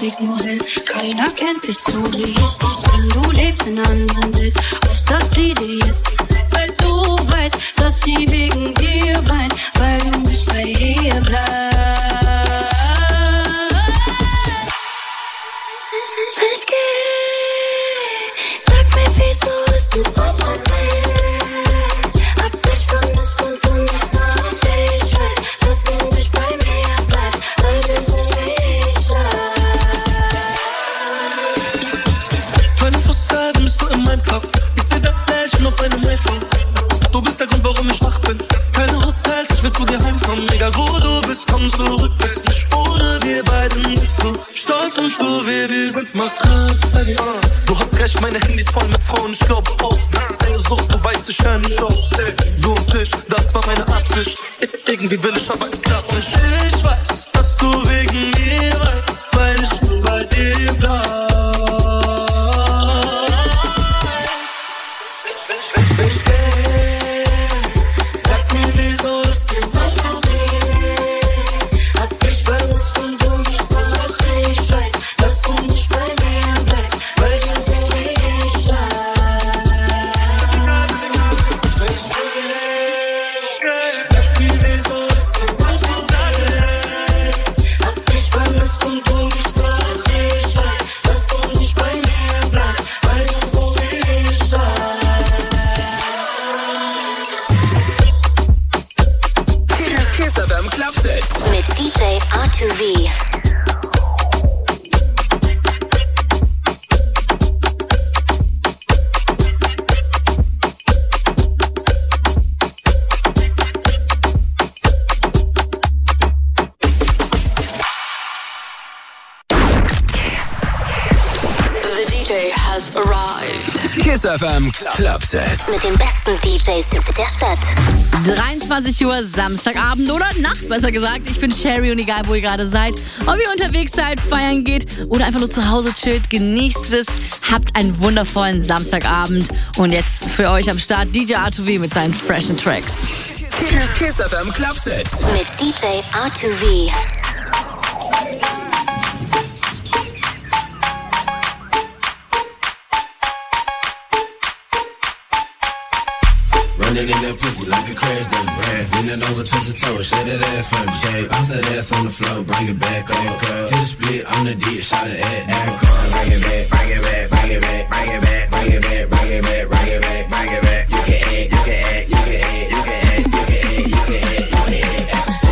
trägst nur hell. Keiner kennt dich so wie ich dich kenn. Du lebst in einer anderen Welt. Aufsatz sie dir jetzt nicht selbst, weil du weißt, dass sie wegen dir weint, weil du nicht bei ihr bleibst. Ich geh, sag mir, wieso ist das so Problem? Hab dich vermisst und du nicht nach. Ich weiß, dass du nicht bei mir bleibst, weil wir sind wie ich. Bist du in meinem Kopf? Ich seh dein Flash auf meinem iPhone. Du bist der Grund, warum ich wach bin. Keine Hotels, ich will zu dir heimkommen. Egal wo du bist, komm zurück. Bist nicht ohne wir beiden. Bist so stolz und stur, wie wir sind. Mach grad, Baby. Du hast recht, meine Handys voll mit Frauen. Ich glaube auch, das ist eine Sucht. Du weißt, ich höre nicht auf. Du und ich, das war meine Absicht. Irgendwie will ich, aber es klappt nicht. Ich weiß, dass du wegen mir weißt, weil ich nur bei dir bleib. Mit DJ R2V. The DJ has arrived. Kiss FM Clubsets. Mit den besten DJs der Stadt. 23 Uhr Samstagabend oder Nacht, besser gesagt. Ich bin Sherry und egal, wo ihr gerade seid, ob ihr unterwegs seid, feiern geht oder einfach nur zu Hause chillt, genießt es. Habt einen wundervollen Samstagabend. Und jetzt für euch am Start DJ R2V mit seinen freshen Tracks. Kiss FM Clubsets. Mit DJ R2V. Running in that pussy like a crash dummy. Leaning over, touch the toe, shut that ass from me. Shake, bounce that ass on the floor, bring it back up. Hit a split on the dick, shot it at alcohol. Bring it back, bring it back, bring it back, bring it back, bring it back, bring it back, bring it back, bring it back. You can act, you can act, you can act, you can act, you can act, you can act, you can act.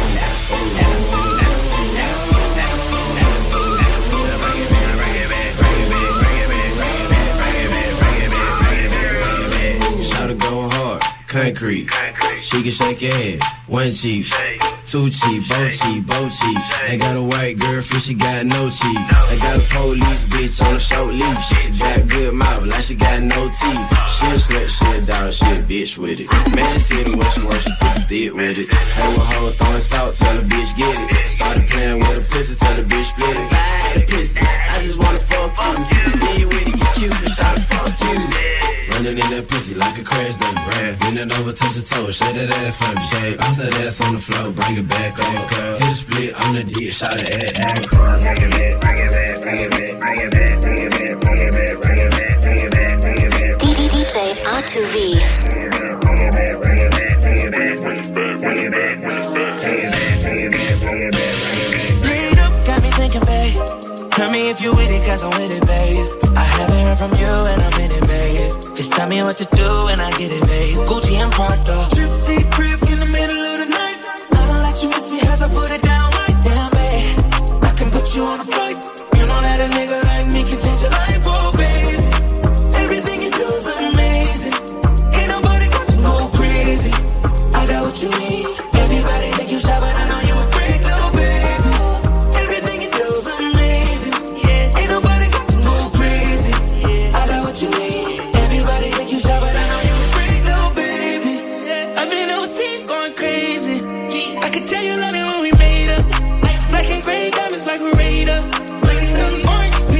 Concrete, she can shake your ass, one cheek, two cheek, both cheek. I got a white girl, she got no cheek. I got a police bitch on a short leash. She got good mouth, like she got no teeth. She a slut, she a dog, she a bitch with it. Man, see the way she work, she took the dick with it. Hey, with hoes throwing salt, tell the bitch get it. Started playing with the pussy, tell the bitch split it. Buy the pussy, I just wanna fuck you. Be with it, you cute, try to fuck you. Running in that pussy like a crash dummy. Leaning over, touch the toe, shake that ass from me. Shake, bounce that ass on the floor, bring it back up. Hit a split on the dick, shot it at alcohol. Bring it back, bring it back, bring it back, bring it back, bring it back, bring it back, bring it back, bring it back, bring it back. DJ R2V. Bring it back, bring it back, bring it back, bring it back, bring it back, bring it back, bring it back, bring it back, bring it back. Lead up, got me thinking, babe. Tell me if you with it, cause I'm with it, babe. I haven't heard from you and I'm in it, babe. Just tell me what to do and I get it, babe. Gucci and Prada. Trip crib in the middle of the night. I don't let you miss me cause I put it down right down, babe. I can put you on a flight. You know that a nigga like me can change your life, oh, babe. Everything you do is amazing. Ain't nobody got to go crazy. I got what you need. Everybody think you shy, but I know you a freak, little baby. Everything you do is amazing. Ain't nobody got to go crazy. I got what you need. Everybody think you shy, but I know you a freak, little baby. I've been overseas going crazy. I could tell you love me when we made up. Black and gray diamonds like a Raider. Orange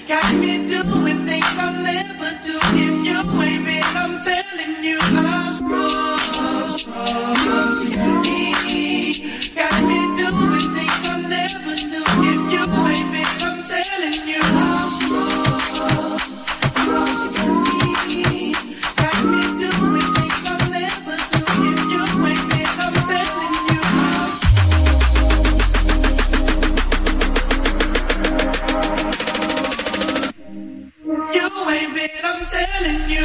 Got me doing things I'll never do. If you ain't been, I'm telling you, I'm wrong. You got me doing things I'll never do. If you ain't been, I'm telling you, I'm wrong. You got me doing things I'll never do. If you ain't been, I'm telling you, you ain't been, I'm telling you.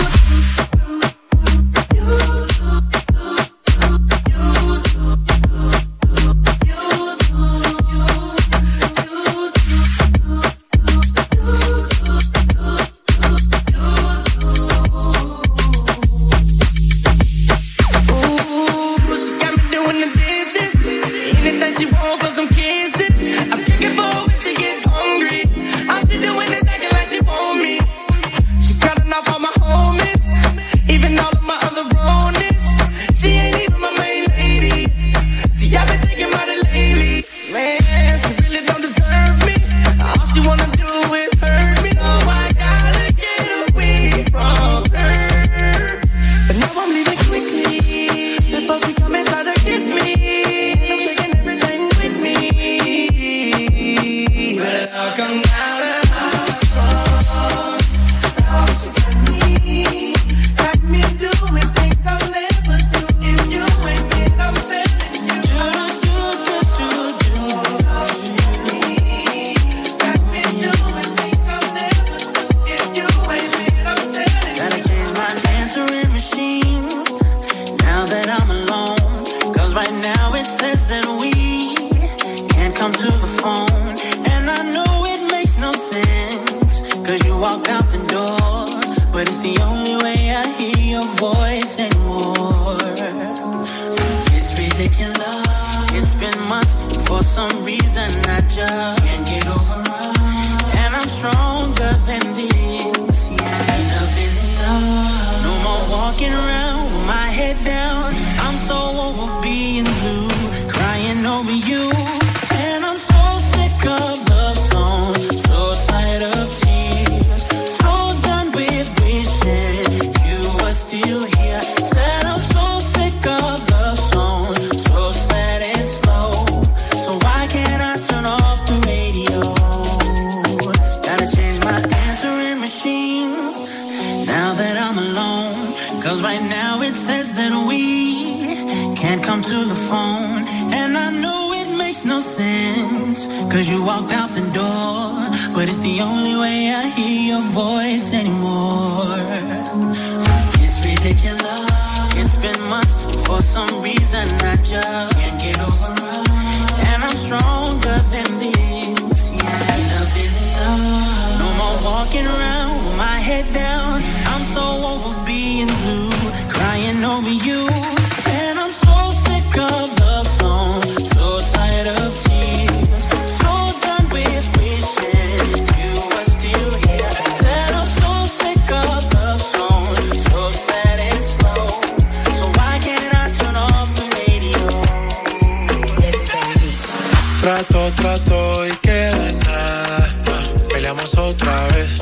Trato y queda en nada. Peleamos otra vez.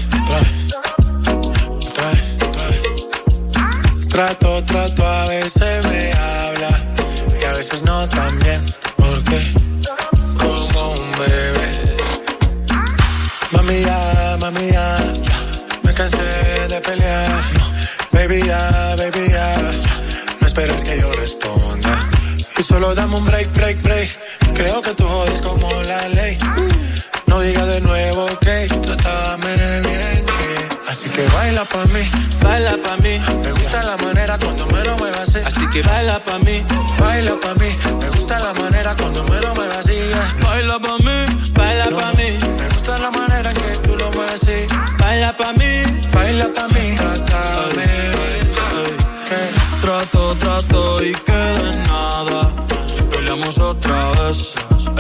Trato, a veces me habla y a veces no tan bien. ¿Por qué? Como un bebé. Mami ya, me cansé de pelear. Baby ya, no esperes que yo responda. Y solo dame un break. Creo que tú jodes como la ley. No digas de nuevo, trátame bien, Así que baila pa' mí. Me gusta la manera cuando me lo muevas así. Así que baila pa' mí. Me gusta la manera cuando me lo muevas así. Baila pa' mí. Me gusta la manera que tú lo muevas así. Baila pa' mí. Trátame bien. Trato y queda en nada. Peleamos otra vez.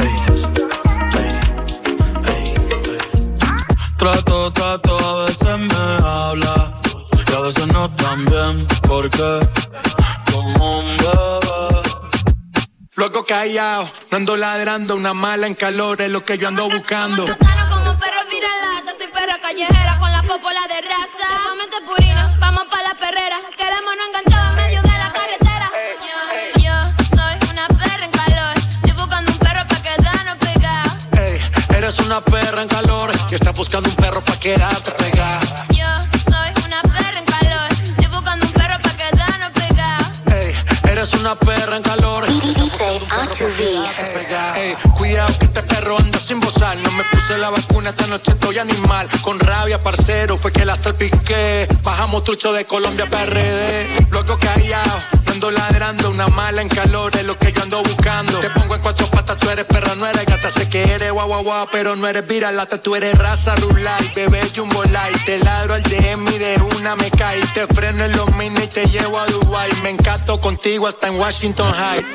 Trato, a veces me habla y a veces no tan bien, porque como un bebé. Luego callado, no ando ladrando, una mala en calor es lo que yo ando buscando. Como perro vira lata, soy perra callejera con la popola de raza. Comete purina, vamos pa' la perrera. Queremos no enganchar en medio de la carretera. Yo soy una perra en calor. Estoy buscando un perro pa' quedarnos pegados. Ey, eres una perra en calor que está buscando un perro pa' quedarte pegada. Yo soy una perra en calor. Estoy buscando un perro pa' quedarnos pegados. Ey, eres una perra en calor. DJ A2V. Ey, cuidado que este perro anda sin bozar. No me puse la vacuna, esta noche estoy animal. Con rabia, parcero, fue que la salpiqué. Bajamos trucho de Colombia para RD. Luego callado, ando ladrando. Una mala en calor es lo que yo ando buscando. Te pongo en cuatro patas, tú eres perra, no eres gata. Sé que eres guau guau guau, pero no eres viralata. Tú eres raza rulay, bebé jumbo light. Te ladro al DM y de una me cae. Te freno en los mini y te llevo a Dubai. Me encanto contigo hasta en Washington High.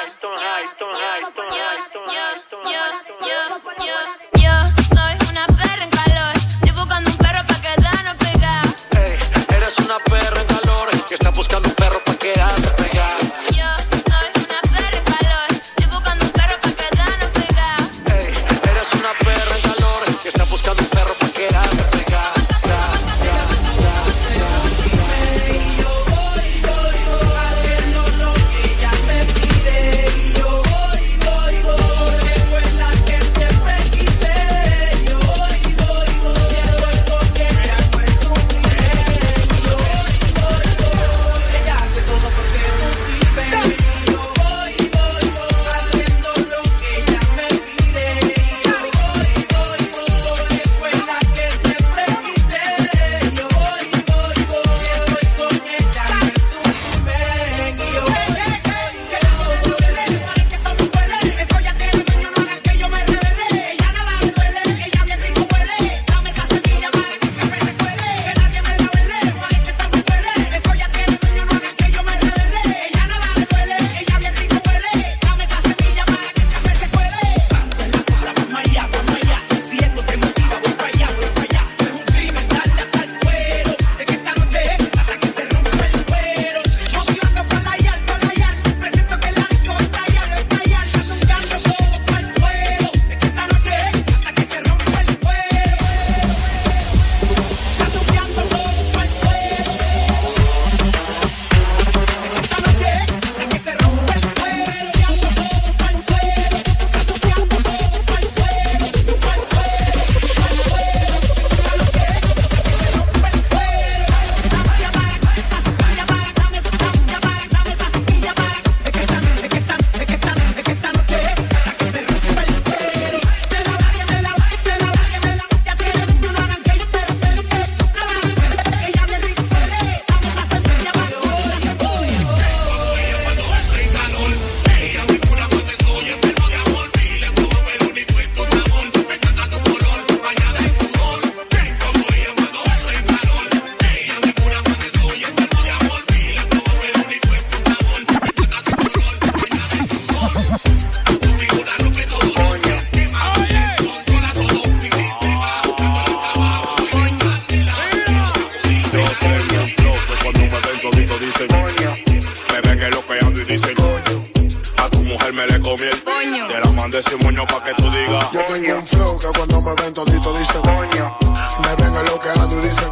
Yo soy una perra en calor. Estoy buscando un perro pa' quedarnos pegados. Ey, eres una perra en calor que está buscando un perro pa' quedarte pegada. Yo soy una perra en calor. Estoy buscando un perro pa' quedarnos pegados. Ey, eres una perra en calor que está buscando un perro pa' quedarte pegada. Yo tengo un flow que cuando me ven todito dicen me ven en lo que ando y dicen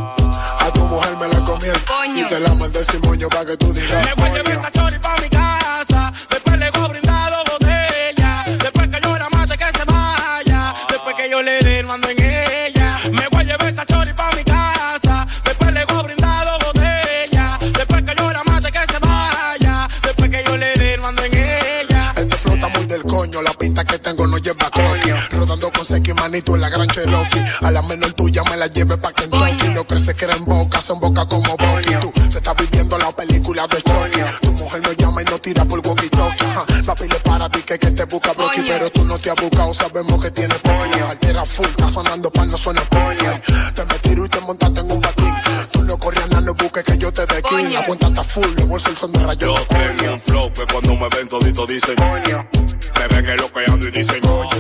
a tu mujer me la comí y te la mandé sin moño pa' que tú digas. Me voy a llevar esa chori pa' mi casa, después le voy a brindar 2 botellas, después que yo la mate que se vaya, después que yo le dé el mando en ella. Me voy a llevar esa chori pa' mi casa, después le voy a brindar 2 botellas, después que yo la mate que se vaya, después que yo le dé el mando en ella. Este flow está muy del coño, la pinta que tengo no lleva croquis, rodando con Seki manito en la gran Cherokee. A la menor tuya me la lleve pa' Kentucky, lo que se queda en boca son boca como Bucky. Tú se está viviendo la película de Chucky, tu mujer no llama y no tira por walkie talkie. Papi le para a ti que te busca Brocky, pero tú no te has buscado, sabemos que tienes poqui. Altera full, está sonando pa' no suena poqui. Te me tiro y te montaste en un patín, tú no corrías nada, no busques que yo te dé kill. La cuenta está full, los bolsos son de rayos. Yo tengo un flow que cuando me ven todito dicen me ven en lo que ando y dicen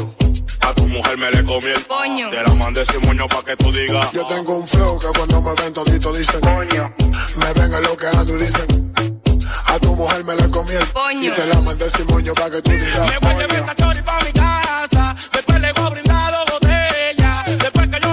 a tu mujer me le comí el Coño. Te la mandé sin moño pa' que tú digas. Yo tengo un flow que cuando me ven todito dicen me ven en lo que ando y dicen a tu mujer me le comí el Coño. y te la mandé sin moño pa' que tú digas. Me voy a llevar esa chori pa' mi casa, después le voy a brindar 2 botellas, después que yo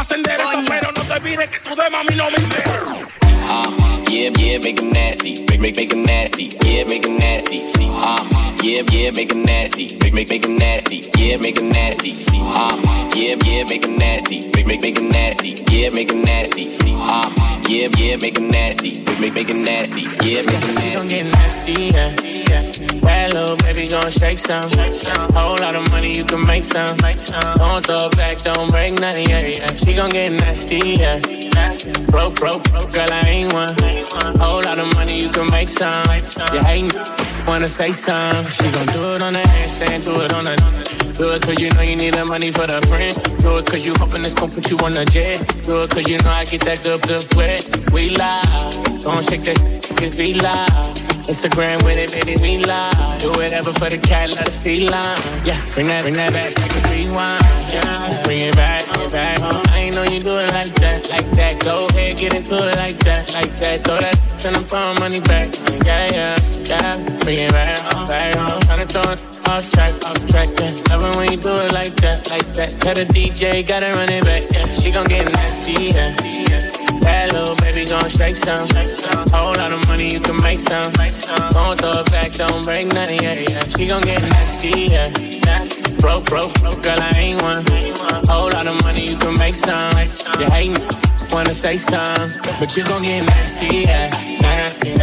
más endereza, pero no te olvides que tú de mami no me enteras. Yeah, make it nasty. Make it nasty. Yeah, make it nasty. Yeah, make it nasty. Make it nasty. Yeah, make it nasty. Yeah, make it nasty. Make it nasty. Yeah, make it nasty. Yeah, make it nasty. Make it nasty. Yeah, make it nasty. She gon' get nasty, yeah. Bad little baby gon' shake some. Whole lot of money, you can make some. Don't throw it back, don't break nothing, yeah. She gon' get nasty, yeah. Broke, girl, I ain't one. Whole lot of money, you can make some. You hatin', wanna say some. She gon' do it on the handstand, do it on the. Do it cause you know you need the money for the friend. Do it cause you hoping it's gon' put you on the jet. Do it cause you know I get that good wet. We live, don't shake that, cause we live. Instagram with it, baby, we live. Do whatever for the cat, let it feline. Yeah, bring that back, make it rewind. Yeah, bring it back. I ain't know you do it like that. Go ahead, get into it like that. Throw that and I'm throwing money back. Yeah. Bring it back. Tryna throw it off track. Yeah. Love it when you do it like that. Tell the DJ, gotta run it back. Yeah, she gon' get nasty. Yeah. That little baby gon' shake some. Whole lot of money, you can make some. Don't throw it back, don't break nothing, yeah. She gon' get nasty, yeah. Broke, girl, I ain't one. Whole lot of money, you can make some. You hatin', wanna say some, but you gon' get nasty, yeah. Nasty.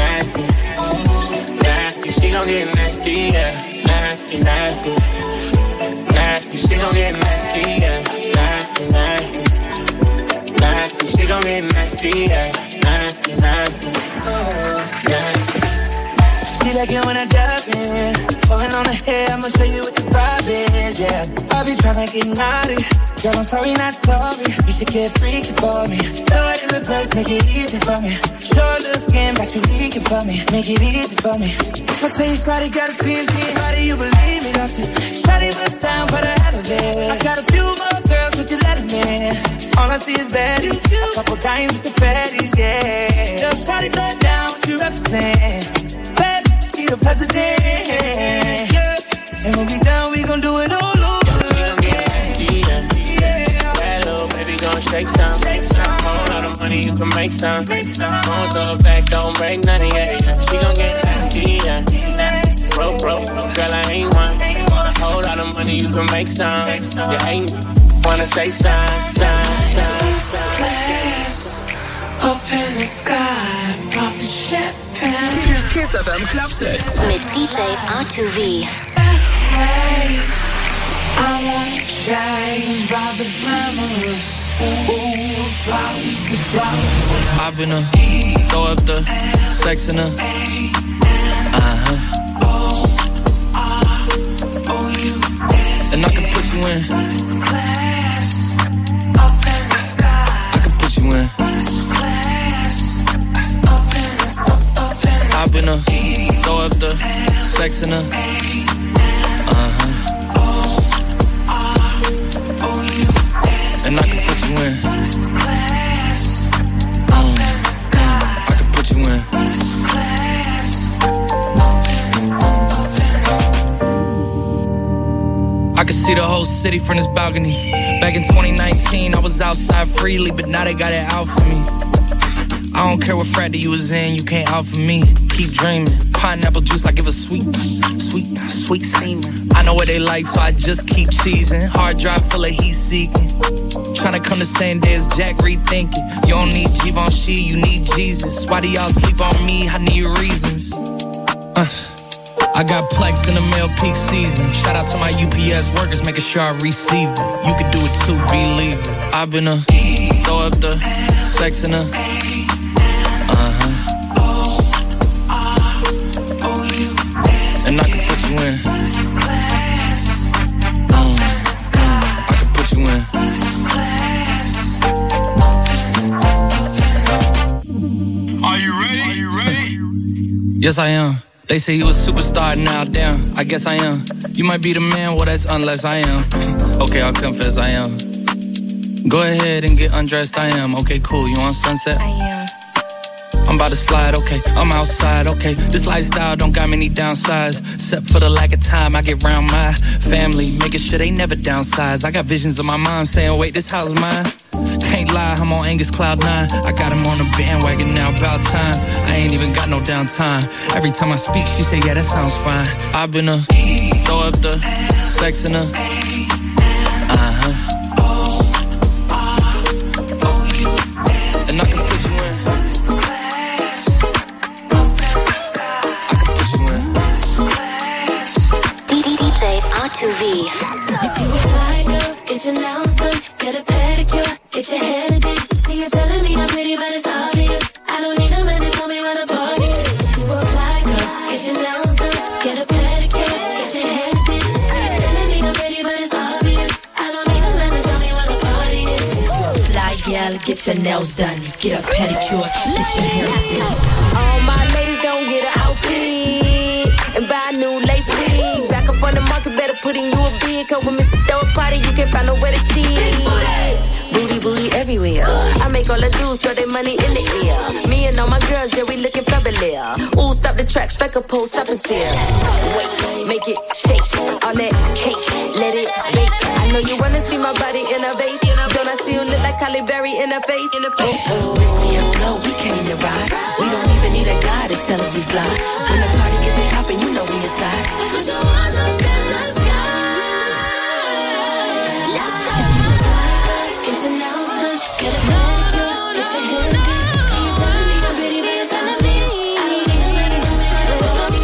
She gon' get nasty, yeah. Nasty. She gon' get nasty, yeah. Nasty. She gon' get nasty, yeah. Nasty. She like it when I dive in. Pulling on her hair, I'ma show you what the vibe is, yeah. I be tryna get naughty. Girl, I'm sorry, not sorry. You should get freaky for me. Throw it in the place, make it easy for me. Show a little skin, but you leaking for me. Make it easy for me. If I tell you shawty got a TNT, how do you believe me, don't you? Shawty bust down for the hell of it. I got a few more girls, but you let them in. All I see is baddies. A couple dimes with the fatties, yeah. Yo, shawty go down, what you represent. Bad, she the president, yeah. And when we done, we gon' do it all over. She gon' get nasty, yeah. Bad little baby gon' shake some. Whole lot of money, you can make some. Don't throw it back, don't break nothing, yeah. She gon' get nasty, yeah. Broke, girl, I ain't one. Whole lot of money, you can make some. You ain't wanna say some. Glass up in the sky, popping champagne. Here's Kiss FM Clubset Mit DJ R2V. Fast way, I wanna change by the glamorous. Ooh, flowers. I've been throw up the sex in her. And I can put you in. I can put you in. I've been throw up the sex in her. And I can put you in. I can put you in. I can see the whole city from this balcony. Back in 2019, I was outside freely, but now they got it out for me. I don't care what frat you was in, you can't out for me. Keep dreaming. Pineapple juice, I give a sweet semen. I know what they like, so I just keep cheesing. Hard drive full of heat seeking. Tryna come the same day as Jack, rethinking. You don't need Givenchy, you need Jesus. Why do y'all sleep on me? I need reasons. I got Plex in the mail peak season. Shout out to my UPS workers, making sure I receive it. You can do it too, believe it. I've been throw up the sex in her. And I can put you in. I can put you in. Are you ready? Yes, I am. They say you a superstar now, damn, I guess I am. You might be the man, well that's unless I am. Okay, I'll confess I am. Go ahead and get undressed, I am. Okay, cool, you on Sunset? I am. I'm about to slide, okay, I'm outside, okay. This lifestyle don't got many downsides. Except for the lack of time I get around my family, making sure they never downsize. I got visions of my mom saying, wait, this house mine? Can't lie, I'm on Angus Cloud 9. I got him on the bandwagon now, about time. I ain't even got no downtime. Every time I speak, she say, yeah, that sounds fine. I've been throw up the sex in her. And I can put you in. DJ R2V. If you a fly girl, get your nails done, get a pedicure, get your hair done. See you telling me I'm pretty, but it's obvious. I don't need a man to tell me where the party is. If you a fly girl, get your nails done, get a pedicure, get your hair done. See you telling me I'm pretty, but it's obvious. I don't need a man to tell me where the party is. Fly gal, get your nails done, get a pedicure, get your hair done. All my ladies gon' get an outfit and buy a new lace wig. Back up on the market, better put in you a bid. Cause when Mr. Throw a party, you can't find nowhere to see. Booty, booty everywhere. I make all the dudes throw their money in the air. Me and all my girls, yeah, we looking fabulous. Ooh, stop the track, strike a pose, stop and stare. Wait, make it shake, all that cake, let it bake. I know you wanna see my body in a vase. Don't I still look like Halle Berry in her face? Ritzy and Flow, we came to ride. We don't even need a guy to tell us we fly. When the party get the poppin', you know we inside. Put your hands up in the sky. Let's go. Get your nails done, get a pedicure, get your hair done. See you telling me I'm pretty, but it's telling me I don't need a man to tell me where the party is.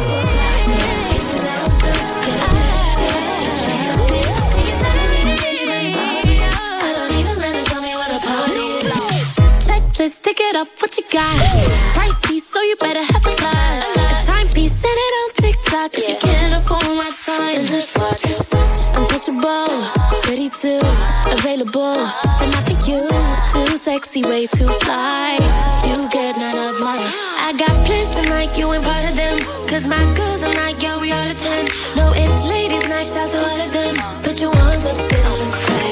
Get your nails done, get a pedicure, get your hair done. See you telling me I'm pretty, but it's obvious. I don't need a man to tell me where the party is. Checklist, tick it up, what you got? Pricey, so you better have a lot. A timepiece, send it on TikTok. If you can't afford my time, then just watch. Untouchable, pretty too, available, but not for you. Too sexy, way too fly. You get none of mine. I got plans tonight, you ain't part of them. Cause my girls are like, yeah, we all attend. No, it's ladies' night, shout to all of them. Put your ones up in the sky.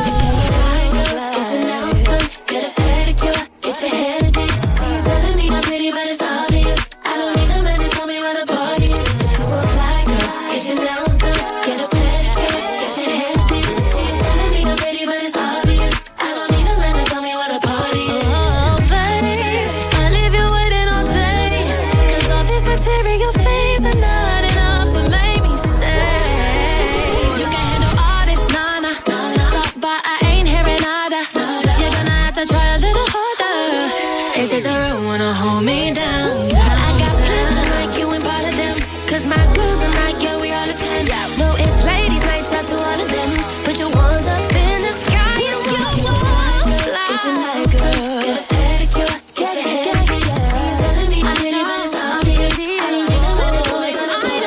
Get your nails done, get a pedicure, get your hair done. See you telling me I'm pretty, but it's obvious. I don't need a man to tell me where the party is. You a fly girl, get your nails done, get a pedicure, get your hair done. See you telling me I'm pretty, but it's obvious. I don't need a man to tell me where the party is. Oh, babe, I leave you waiting all day. Cause all this material things are not enough to make me stay. You can handle all this, nana. Talk but I ain't hearing nada. You're gonna have to try a little harder. Is this a real wanna hold me down? I got plans tonight, you ain't part of them. Cause my girls are like, yeah, we all attend. No, it's ladies' night, shout to all of them. Put your ones up in the sky. You fly. Get your night, girl. Get a pedicure, get your hair done. See you telling me I'm pretty, but it's obvious. I don't need a man to tell me where the party is.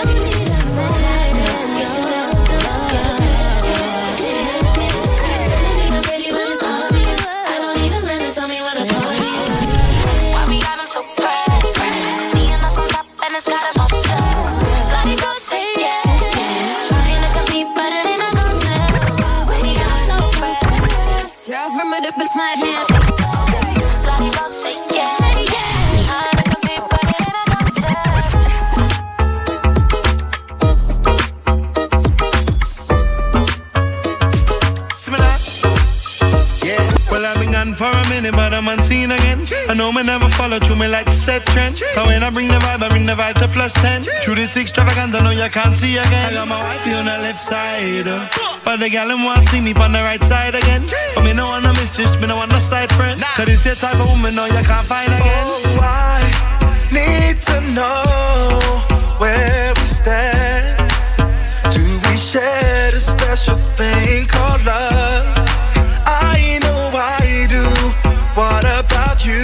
Get your nails done, get a pedicure, get your hair done. See you telling me I'm pretty, but it's obvious. I don't need a man to tell me where the party is. Why we got 'em so pressed? Seeing us on top and it's got us all stressed. Bloody go say yes. Trying to compete, but it ain't a contest. We got no pressed. Girl, remember the madness. Bloody go say yes. Trying to compete, but it ain't a contest. Similar. Yeah. Well, I've been gone for a minute, but I'm unseen again. I know me never follow through, me like to set trend. So when I bring the vibe to +10. Through this extravagance, I know you can't see again. I got my wifey on the left side, but the gal them want to see me on the right side again. But me no want no mistress, me no want no side friend. Cause this your type of woman, no you can't find again. Oh, I need to know where we stand. Do we share a special thing called love? I know I do. What about you?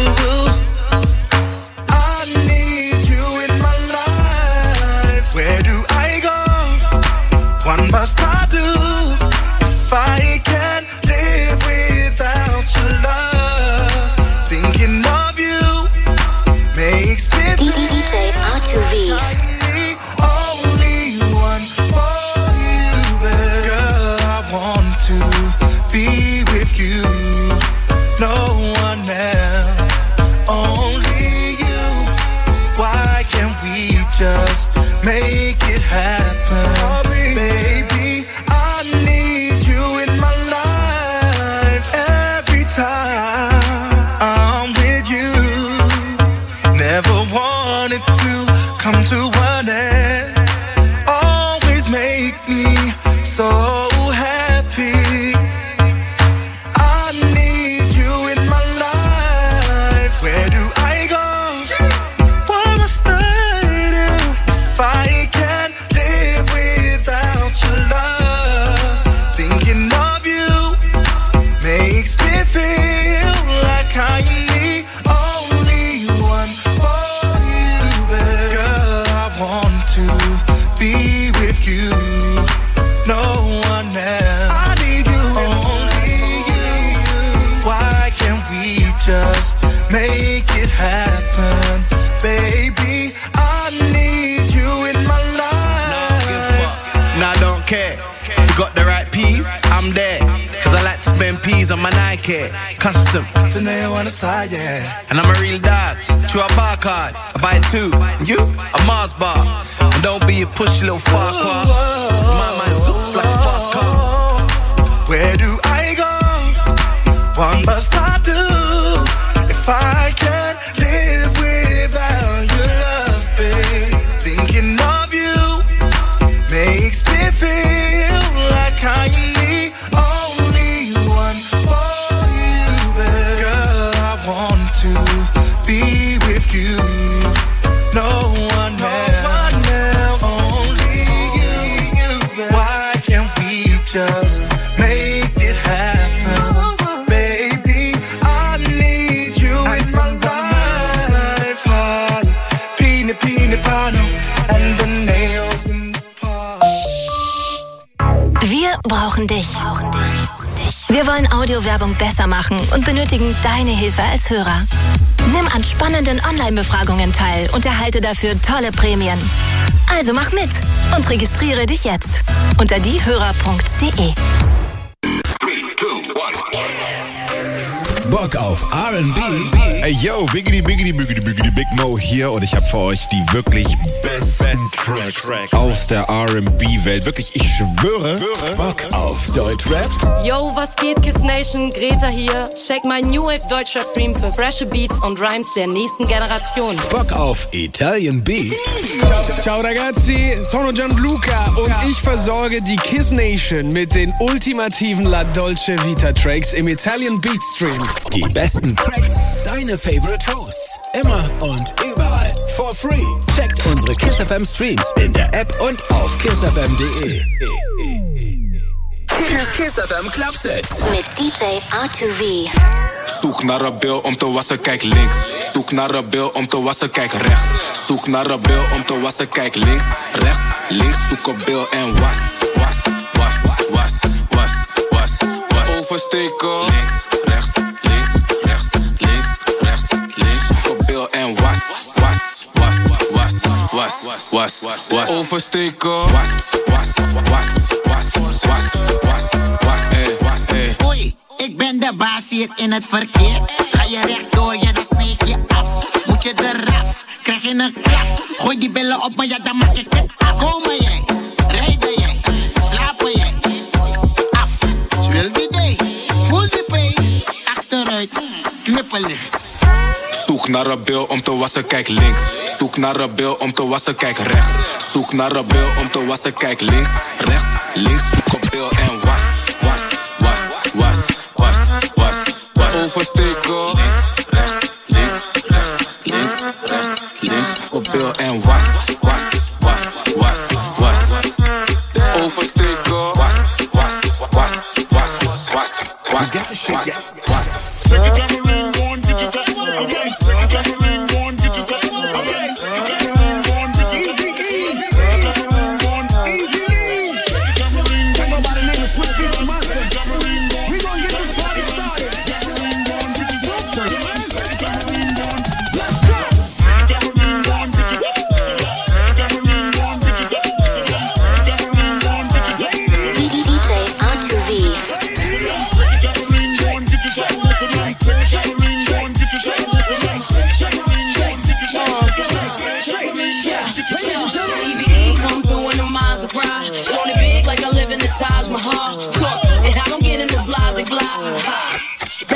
I need you in my life. Where do I go? What must I do if I can't live without your love? Thinking of you makes me DJ R2V. only one for you, babe. Girl, I want to be with you. No one else, only you. Why can't we just make it happen? Baby, I need you in my life time I'm with you. Never wanted to come to an end. Always make me so happy. I need you in my life. Where do I go? What must I do if I can't live without your love? Thinking of you makes me feel like I am the only one for you, babe. Girl, I want to be with you, no one else. I need you, only you. Why can't we just make it happen, baby? I need you in my life. Nah, I don't care. If you got the right peas, I'm there. Cause I like to spend peas on my Nike. Custom. Tonight I wanna slide, yeah. And I'm a real dog. True a bar card. I buy two. And you? A Mars bar. And don't be a pushy little Farquhar. Cause my mind zoops like a fast car. Where do I go? What must I do if I can't live without your love, babe? Thinking of you makes me feel like I am the only one for you, babe. Girl, I want to be with you, no one else. Only you, babe. Why can't we just make it happen, baby? I need you in my life. Peanut, peanut, pano, and the nails in the park. Wir brauchen dich. Wir wollen Audiowerbung besser machen und benötigen deine Hilfe als Hörer. Nimm an spannenden Online-Befragungen teil und erhalte dafür tolle Prämien. Also mach mit und registriere dich jetzt unter diehörer.de. Bock auf R&B? Hey yo, Biggity Biggity Biggity Biggity Big Mo hier und ich habe für euch die wirklich besten Tracks aus der R&B-Welt. Wirklich, ich schwöre. Bock auf Deutschrap? Yo, was geht, Kiss Nation? Greta hier. Check mein New Wave Deutschrap-Stream für frische Beats und Rhymes der nächsten Generation. Bock auf Italian Beats? Ciao ragazzi, sono Gianluca und ich versorge die Kiss Nation mit den ultimativen La Dolce Vita Tracks im Italian Beat Stream. Die besten Tracks, deine Favorite Hosts, immer und überall, for free. Checkt unsere Kiss FM Streams in der App und auf kissfm.de. Kiss FM Clubsets Mit DJ R2V. Zoek naar een bil om te wassen, kijk links. Zoek naar een bil om te wassen, kijk rechts. Zoek naar een bil om te wassen, kijk links, rechts, links. Zoek een bil en was. Oversteken. Links, rechts, links, rechts, links, rechts, links. Zoek een bil en was. Oversteken. Oei, ik ben de baas hier in het verkeer. Ga je rechtdoor, ja dan sneek je af. Moet je eraf, krijg je een klap. Gooi die billen op me, ja dan maak ik het af. Komen jij, rijden jij, slapen jij. Af, wil die day, voel die pay. Achteruit, knippelig. Zoek naar een bil om te wassen, kijk links. Zoek naar een bil om te wassen, kijk rechts. Zoek naar een bil om te wassen, kijk links, rechts, links. Zoek een bil en was. Oversteken. Links, rechts, links, rechts, links, rechts, links. Zoek een bil en was. Oversteken.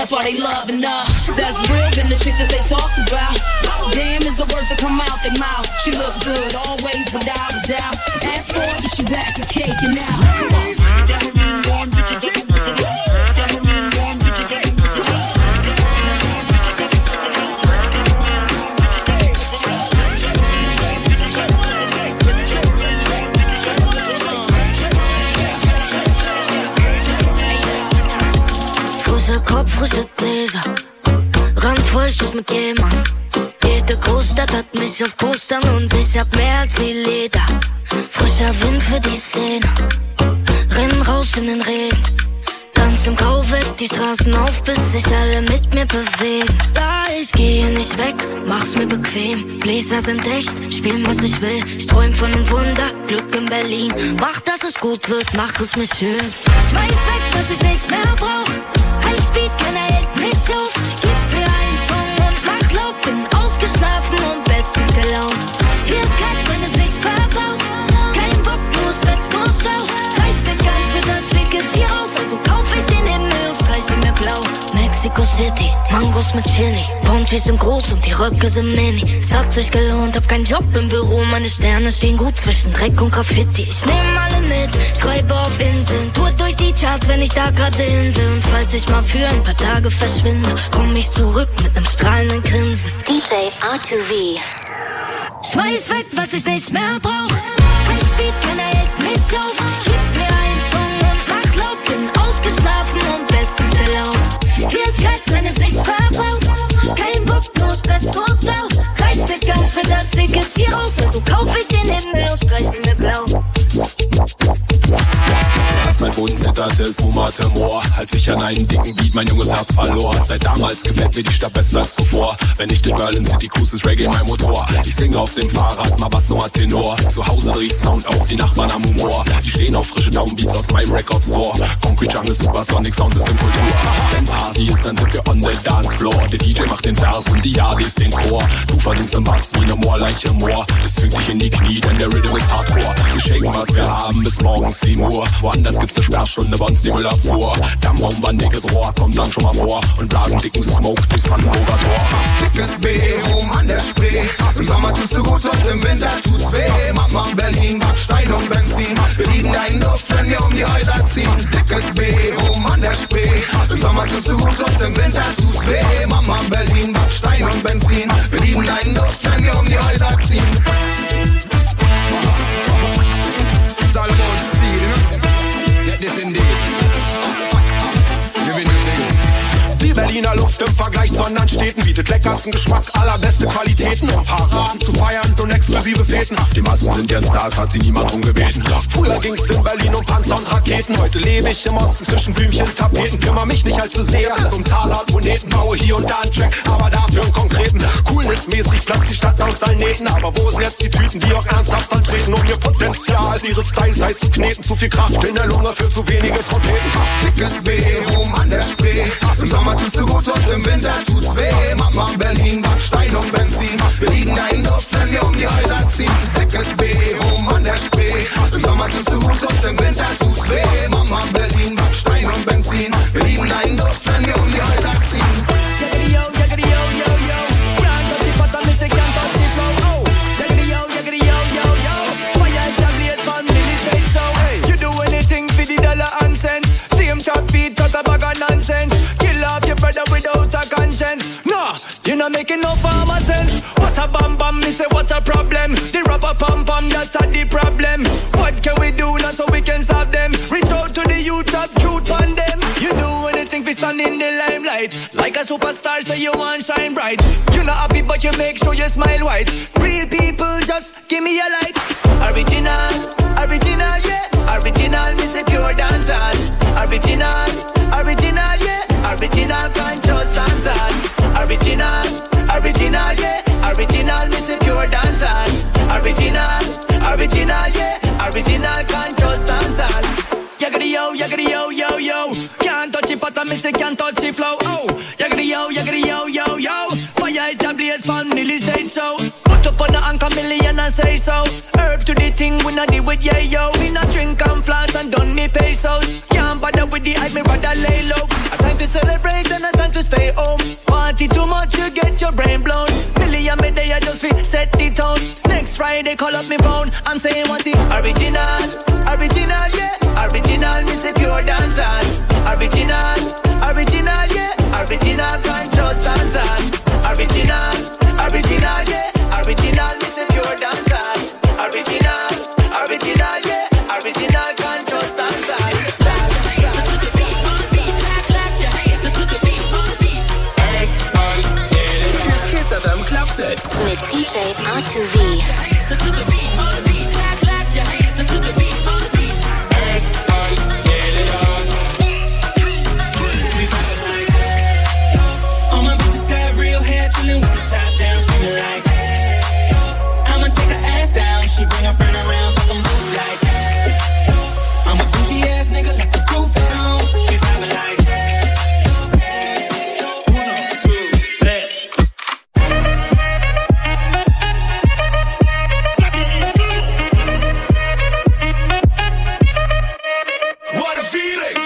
that's why they loving her. That's real, been the chick that they talk about. Damn is the words that come out their mouth. She look good, always without a doubt. Ask for it, she back and cake and out. Frischer Kopf, frische Gläser, randvoll Stoß mit jemand. Jede Großstadt hat mich auf Postern und ich hab mehr als die Leder. Frischer Wind für die Szene, rennen raus in den Regen. Ganz im Grau weg, die Straßen auf, bis sich alle mit mir bewegen. Ja, ich gehe nicht weg, mach's mir bequem. Bläser sind echt, spielen was ich will. Ich träum von einem Wunder, Glück in Berlin. Mach, dass es gut wird, mach es mir schön. Schmeiß weg, was ich nicht mehr brauch. Highspeed, keiner hält mich auf. Gib mir einen Song und mach laut. Bin ausgeschlafen und bestens gelaunt. Hier ist kalt, wenn es nicht verbaut. Kein Bock, nur Stress, nur Stau. Reicht nicht ganz für das Ticket hier raus. Also kauf ich den Himmel und streiche mir blau. Mexico City, Mangos mit Chili. Ponchis sind groß und die Röcke sind mini. Es hat sich gelohnt, hab keinen Job im Büro. Meine Sterne stehen gut zwischen Dreck und Graffiti. Ich nehm alle mit, schreibe auf Inseln. Tour durch die Charts, wenn ich da gerade hin will. Und falls ich mal für ein paar Tage verschwinde, komm ich zurück mit nem strahlenden Grinsen. DJ R2V. Schmeiß weg, was ich nicht mehr brauch. Highspeed, keiner hält mich auf. Gib mir einen Song und mach laut. Bin ausgeschlafen und bestens gelaunt. Hier ist kalt, wenn es nicht verbaut. Kein Bock, nur Stress, nur Stau. Reicht nicht ganz für das Ticket hier raus. Also kauf ich den Himmel und streiche mir blau. Als mein Boden zitterte, es wummerte Moor. Als ich an einen dicken Beat mein junges Herz verlor. Seit damals gefällt mir die Stadt besser als zuvor. Wenn ich durch Berlin City cruise, ist Reggae mein Motor. Ich singe auf dem Fahrrad, mal Bass, mal Tenor. Zu Hause dreh ich Sound auf, die Nachbarn am Humor. Die stehen auf frische Downbeats aus meinem Record Store. Concrete Jungle, Supersonic Sound System Kultur. Wenn Party ist, dann sind wir on the dance floor. Der DJ macht den Vers und die Yardis den Chor. Du versingst im Bass wie ne Moorleiche Moor. Es zwingt dich in die Knie, denn der Rhythm ist Hardcore. Wir shaken, was wir haben, bis morgens 7 Uhr. Woanders gibt's ne Sperrstunde, bei uns die Müllabfuhr. Dammraum war ein dickes Rohr, kommt dann schon mal vor. Und blasen dicken Smoke durchs Brandenburger Tor. Dickes B, oben an der Spree. Im Sommer tust du gut und im Winter tut's weh. Mama Berlin, Backstein und Benzin. Wir lieben deinen Duft, wenn wir um die Häuser ziehen. Dickes B, oben an der Spree. Im Sommer tust du gut und im Winter tut's weh. Mama Berlin, Backstein und Benzin. Wir lieben deinen Duft, wenn wir um die Häuser ziehen. It's all about seed, you know? Get this indeed. Giving you things. Die Berliner Luft im Vergleich zu anderen Städten bietet leckersten Geschmack, allerbeste Qualitäten, um Paraden zu feiern und exklusive Feten. Die Massen sind jetzt da, es hat sie niemand drum gebeten. Früher ging's in Berlin um Panzer und Raketen, heute lebe ich im Osten zwischen Blümchen, Tapeten. Kümmer mich nicht allzu sehr um Taler und Moneten, baue hier und da einen Track, aber dafür einen konkreten. Coolness-mäßig platzt die Stadt aus allen Nähten, aber wo sind jetzt die Typen, die auch ernsthaft antreten, um ihr Potenzial, ihre Styles heiß zu kneten? Zu viel Kraft in der Lunge für zu wenige Trompeten. Dickes B, oben an der Spree. Im Sommer tust du gut und im Winter tut's weh. Mama Berlin, Backstein und Benzin. Wir lieben deinen Duft, wenn wir um die Häuser ziehen. Dickes B, oben an der Spree. Im Sommer tust du gut und im Winter tut's weh. Mama Berlin, Backstein und Benzin. Wir lieben deinen Duft, wenn wir um die Häuser ziehen. Yaggity yo, yaggity yo, yo, yo. Can't touch it, but I miss it, can't touch it, flow. Oh, yaggity yo, yo, yo. Fire can blaze from Lily State, so hey. You do anything for the dollar and cents. Same chat beat, cut a bag of nonsense. Kill off your brother without a conscience. Nah, you're not making no farmer sense. What a bam bam, me say what a problem. The rapper pam pam, that's a the problem. What can we do now so we can solve them? Reach out to the youth, talk truth on them. You do anything for stand in the limelight. Like a superstar, say you want shine bright. You're not happy but you make sure you smile white. Real people, just give me a light. Original, original, yeah. Original, me say pure dancehall. Original, original, yeah. Original, can't just dance on. Original, original, yeah. Original, me say pure dancehall. Original, original, yeah. Original, can't just dance on. Yaggity yo, yo, yo. Can't touch it, but I miss it, can't touch it, flow. Oh, yaggity yo, yo. Fire it ablaze from Lily State show. Put up on the anchor million and say so. Herb to the thing, we not deal with yeah yo. We not drink and floss and done me pesos. Can't bother with the hype, me rather lay low. A time to celebrate and a time to your brain blown. Million me day I just fi set the tone. Next Friday call up me phone. I'm saying what the original, original, yeah. Original, me say pure dancehall. Original, original, yeah. Original, can't trust dancehall. Original, original, yeah. Original, me say pure dancehall. Original, original, yeah. Original, can't trust dancehall. Kiss FM Clubsets mit DJ R2V. All my bitches got real hair, chillin' with the top down, screaming like, I'ma take her ass down. She bring her friend around, fuck 'em both like, I'm a bougie ass nigga, like the roof at home. We vibing like, 1, 2, 3. What a feeling!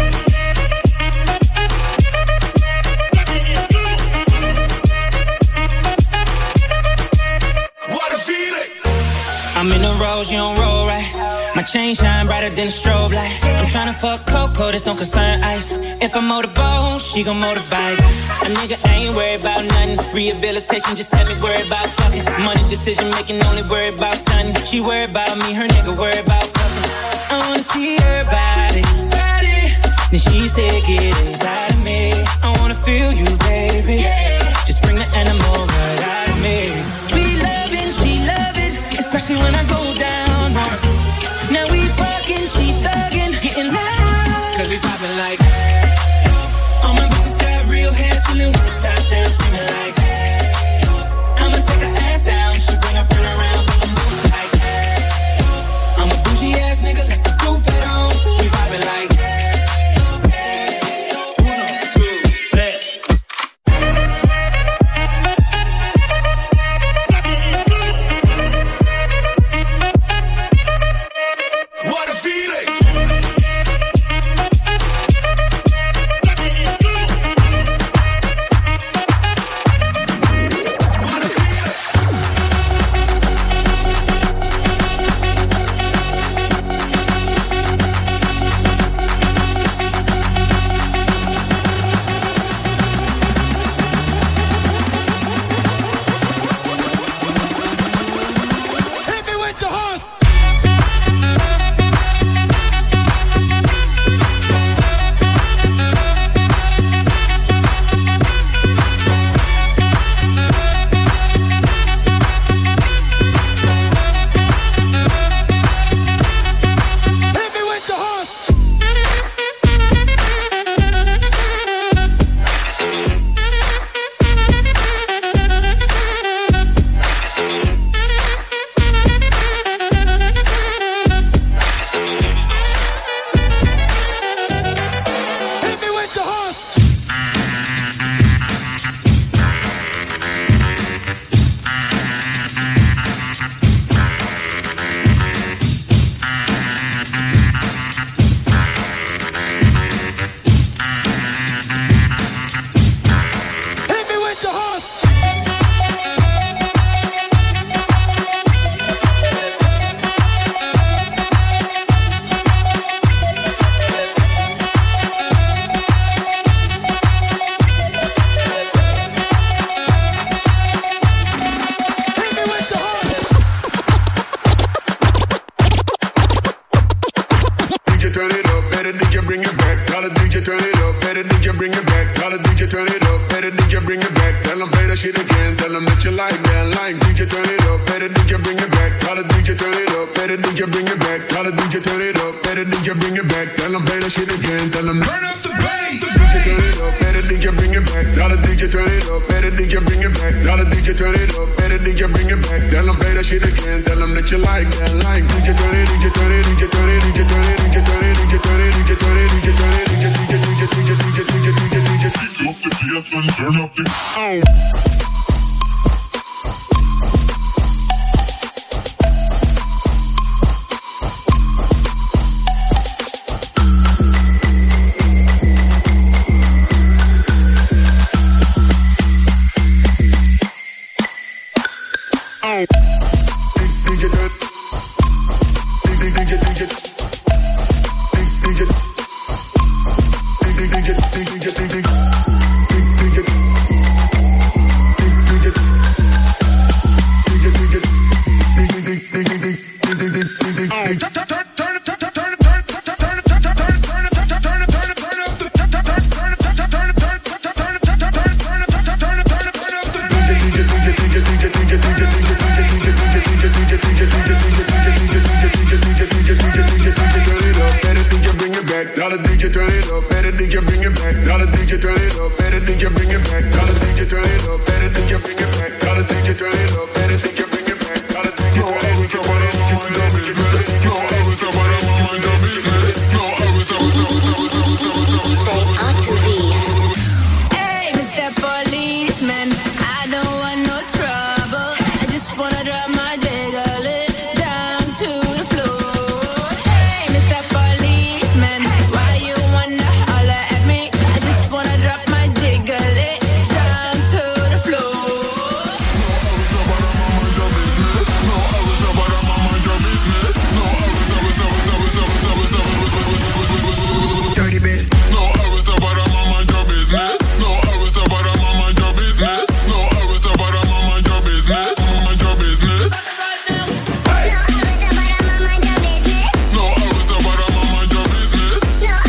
What a feeling! I'm in the rose, you don't roll right. My chain shine brighter than a strobe light. I'm tryna fuck Coco, this don't concern ice. If I motorboat, she gon' motorbike. A nigga ain't worried about nothing. Rehabilitation just had me worried about fucking. Money decision making, only worried about stunning. She worried about me, her nigga worried about cuffing. I wanna see her body. Then she said, get inside of me. I wanna feel you, baby. Just bring the animal right out of me. We loving, she loving, especially when I go down on her. Now we fucking, she thugging, getting loud. Cause we popping like, all my bitches got real hair, chillin' with the top down, screaming like, I'ma take her ass down. She bring her friend around, fuck 'em both like, I'm a bougie ass nigga, like the roof at home. We popping like, What a feeling! Tell the DJ turn it up, better DJ bring it back. Tell the DJ turn it up, better DJ bring it back. Tell the DJ turn it up, better DJ bring it back. Tell the DJ turn it up, better DJ bring it back. Tell the DJ turn it up, better DJ bring it back. Hey, Mr. Policeman, I don't want no trouble. I just wanna drop my jiggle it down to the floor. Hey, Mr. Policeman, why you wanna holler at me? I just wanna drop my jiggle it down to the floor. Dirty bitch. No, I was about a mama your business. No, I was about a mama your business. No, I was about a mama your business. Mama your business. No, I was about a mama your business.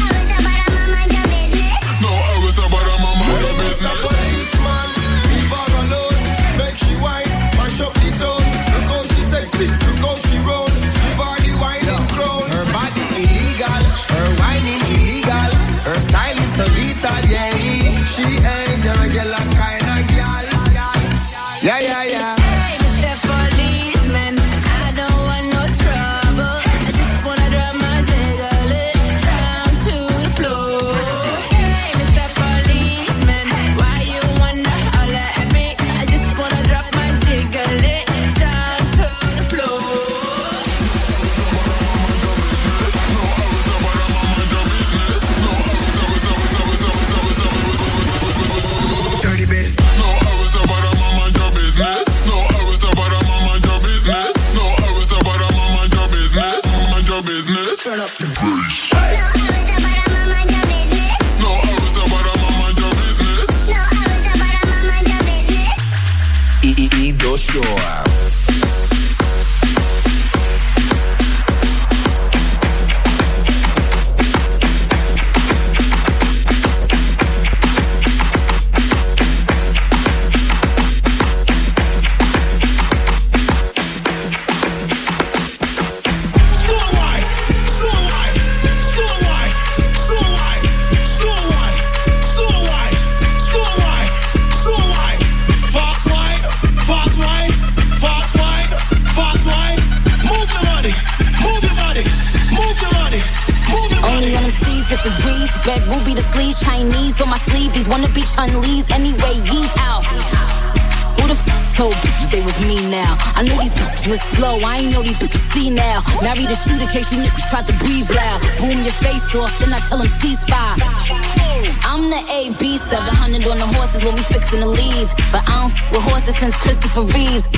No, I was about a mama your business. Policeman, leave her alone. Make she whine, mash up the town. Look how she sexy, look how she roll. Give her the whining crown. Her body illegal, her whining illegal. Her style is so lethal, yeah. She ain't a regular kind of girl. Yeah, yeah, yeah. Hey, Mr. Policeman, I don't want no trouble. I just wanna drop my jiggle it down to the floor. Hey, Mr. Policeman, why you wanna holler at me? I just wanna drop my jiggle it down to the floor. Dirty bitch. No, I was about a mama your business. No, I was about a mama your business. No, I was about a mama your business. Mama your business. Turn up the No, I was about a mama your business. Joshua. Only on them seas if it's breeze. Red ruby the sleeves, Chinese on my sleeve. These wanna be Chun-Lees anyway, yee out. Who the told bitches they was me now? I knew these bitches was slow, I ain't know these bitches see now. Married a shooter in case you niggas tried to breathe loud. Boom your face off, then I tell them ceasefire. I'm the AB, 700 on the horses when we fixin' to leave. But I don't with horses since Christopher Reeves.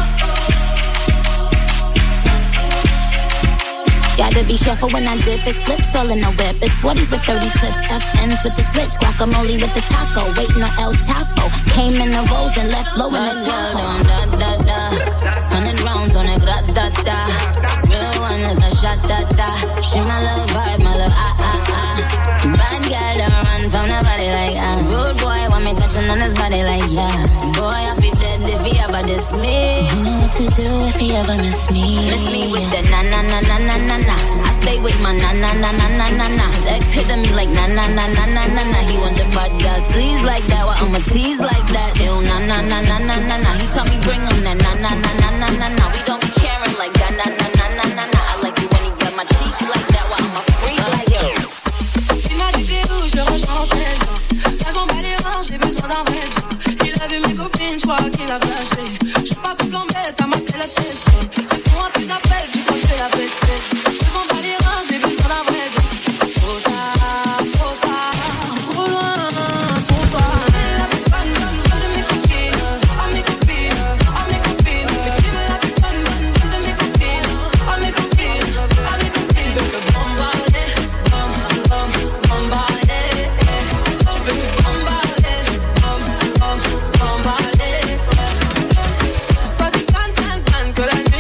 Gotta be careful when I dip, it's flips all in the whip. It's 40s with 30 clips, FNs with the switch, guacamole with the taco, waiting on El Chapo. Came in the rolls and left low in the Tahoe. Da da da, 100 rounds on a grat-da-da. Real one like a shot-da-da. She my little vibe, my little ah-ah-ah. Bad girl don't run from nobody like rude boy want me touching on his body like yeah. Boy, I feel dead if he ever diss me. You know what to do if he ever miss me. Miss me with the na-na-na-na-na-na-na. I stay with my na-na-na-na-na-na-na. His ex hitting me like na-na-na-na-na-na-na. He want the bad girl sleaze like that, well I'ma tease like that. Ew, na-na-na-na-na-na-na. He tell me bring him that na-na-na-na-na-na-na. We don't be caring like that, na-na-na-na-na-na. I like it when he grab my cheeks like that, well I'm a freak like yo. Tu m'as dit t'es où, je le ressens tellement. Ça s'en bat les reins, j'ai besoin d'un vrai job. Il a vu mes copines, je crois qu'il a flashé. J'suis pas tout en bête, à ma téléphone. Pour un plus d'appel, tu crois que j'ai la vaisselle. Ça s'en bat les reins, j'ai besoin d'un vrai job. Trop tard, trop loin pour toi. La plus bonne de mes copines, à mes copines, à mes copines. Mais tu veux la plus bonne de mes copines, à mes copines, à mes copines. Tu veux me bombarder, bombarder. Tu veux me bombarder, bombarder. Pas du tan que la nuit.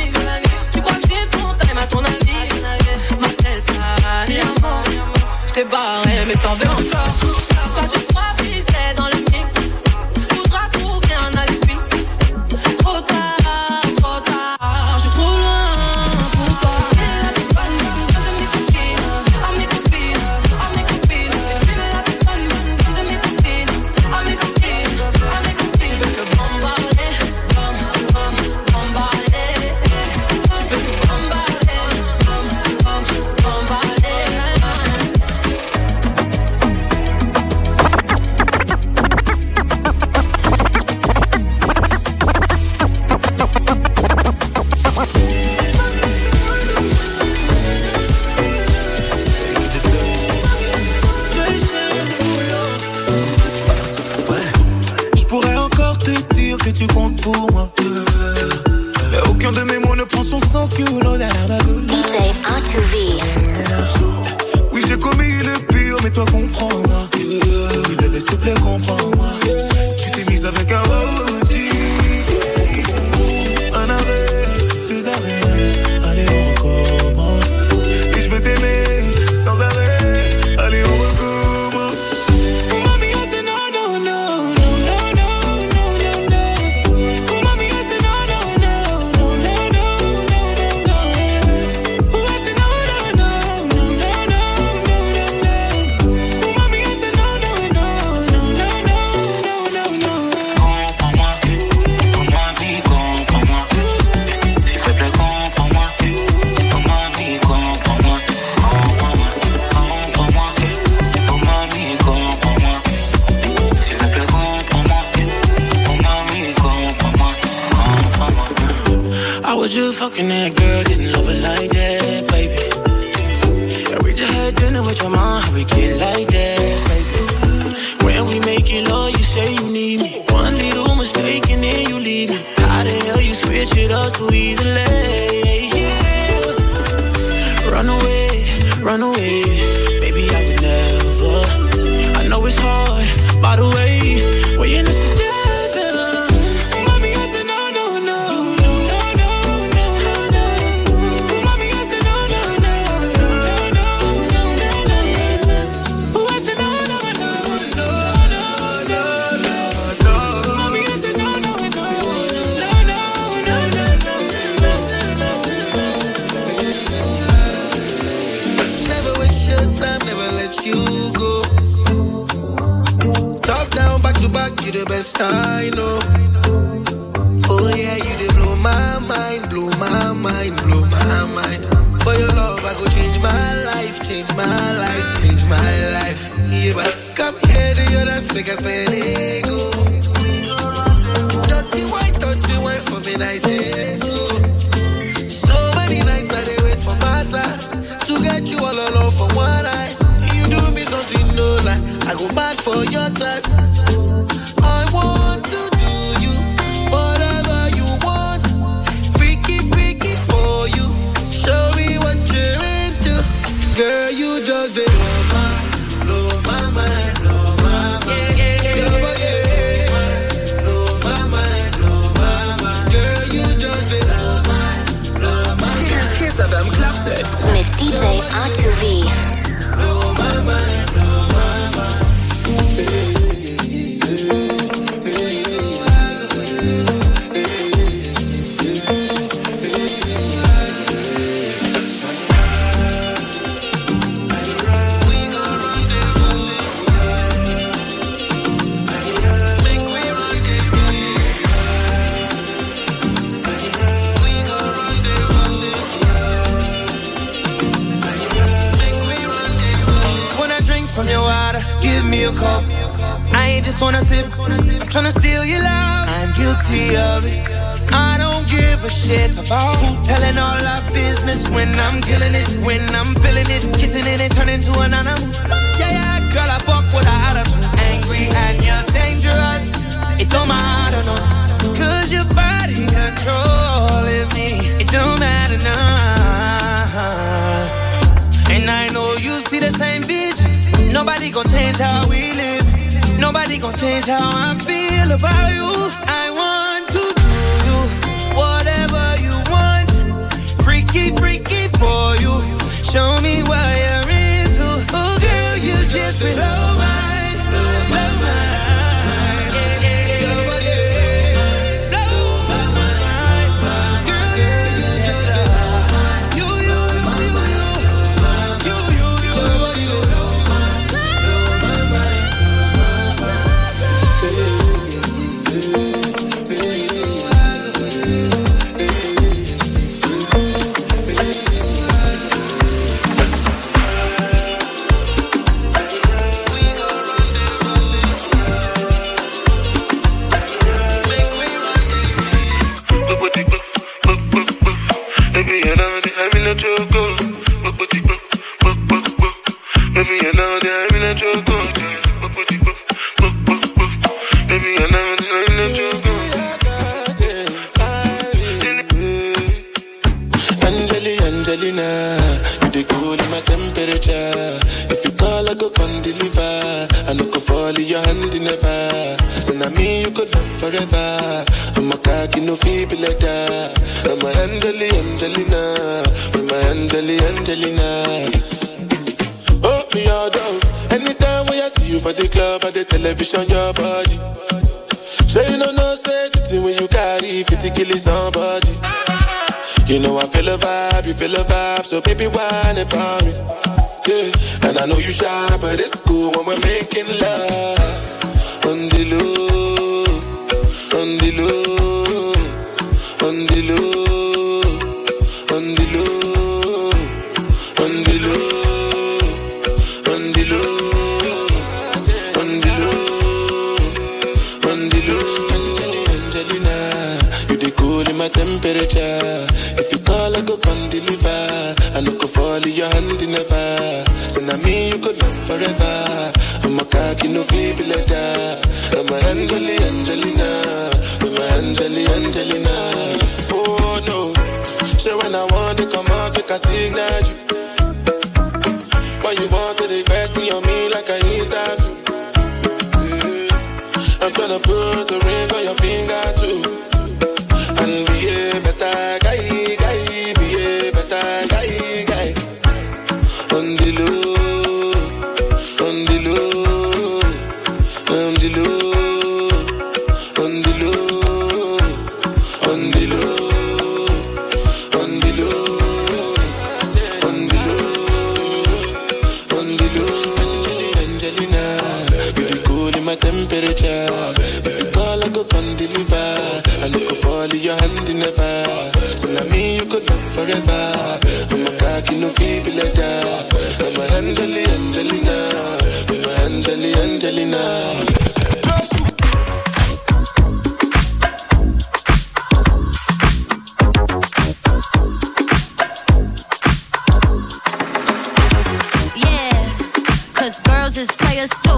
que tu comptes pour moi. Mais aucun de mes mots ne prend son sens, you know that I'm a good man. DJ R2V. Oui, j'ai commis le pire, mais toi comprends-moi. Oui, bébé, s'il te plaît, comprends-moi. Tu t'es mise avec un OG. Un arrêt, deux arrêts. Allez, on recommence. Et je veux t'aimer sans arrêt. Allez, on recommence. Mami, I said no, no, no, no, no, no, no, no, no. Mami, I said no, no, no, no, no, no, no, no, no. I said no, no, no, no, no, no, no, no, no. Mami, I said no, no, no, no, no, no, no, no, no. Comprends-moi, vie, comprends-moi. S'il te plaît, comprends-moi. Vie, comprends-moi. Comprends-moi, vie, comprends-moi. S'il te plaît, comprends-moi. Vie, comprends-moi. I was just fucking that girl, didn't love her like that, baby. I read your head dinner with your mom, how we get like that, baby. When we make it love, you say you need me. One little mistake and then you leave me. How the hell you switch it up so easily? Yeah. Run away, baby, I would never. I know it's hard, by the way, we're in this together. Mommy, I said no, no, no, no, no, no, no, no. Mommy, I said no, no, no, no, no, no, no, no. Oh, I said no, no, no, no, no, no, no, no. Mommy, I said no, no, no, no, no, no, no, no. Never waste your time, never let you go. Top down, back to back, you the best I know. Oh yeah, you did blow my mind, blow my mind, blow my mind. For your love, I go change my life, change my life, change my life. Yeah, but come here to your dance, make us spend ego. Dirty wine for me, nice and slow. So many nights I dey wait for my time to get you all alone for one night. You do me something no lie, I go mad for your type. I want to do you whatever you want. Freaky, freaky for you. Show me what you're into. Girl, you just did blow my mind, blow my mind. Your body, blow my mind, blow my mind. Girl, you just did blow my mind. Here's Kiss FM Club Sets. Mit DJ R2V. Blow my mind, blow my mind. When I drink from your water, give me a cup. I ain't just wanna sip, I'm tryna steal your love. I'm guilty of it. I don't give a shit about who telling all our business when I'm killing it, when I'm feeling it, kissing it and turning to an animal. Yeah, yeah, girl, I fuck with her attitude. Angry and you're dangerous. It don't matter, no. Cause your body controlling me. It don't matter, no. And I know you see the same vision. Nobody gon' change how we live. Nobody gon' change how I feel about you. I want to do you whatever you want. Freaky, freaky for you. Show me what you're into. Oh, girl, you just blow my mind, blow my mind. Your body, blow my mind. Girl, you just you. Your body, blow my mind. love forever. I'm a cocky no feeble letter. I'm a Angelina. I'm a Angelina. Oh, me all down. Anytime when I see you for the club or the television, your body. So you know say the thing when you carry 50 kill somebody. You know I feel a vibe, you feel a vibe. So baby, whine about me. Yeah, and I know you shy, but it's cool when we're making love. On the low, on the low, on the low, on the low, on the low. Temperature. If you call, I go come deliver. I no go fall in your hand never. So now me you could love forever. I'm a cocky no feeble letter. I'm a Angelina. I'm a Angelina. Oh no. So when I want to come out, make a signal you. When you want to invest in me like I interview. I'm gonna put a ring on your finger too. And be a better guy, be a better guy. On the low, on the low, on the low, on the low, on the low, on the low, on the low, on the low. Angelina, you be cool in my temperature. If you call, I go come deliver. I no go fall in your hand never. So now me you could love forever. I'm a cocky no feeble letter. I'm a Angelina. I'm a Angelina. Yeah, 'cause girls is players too.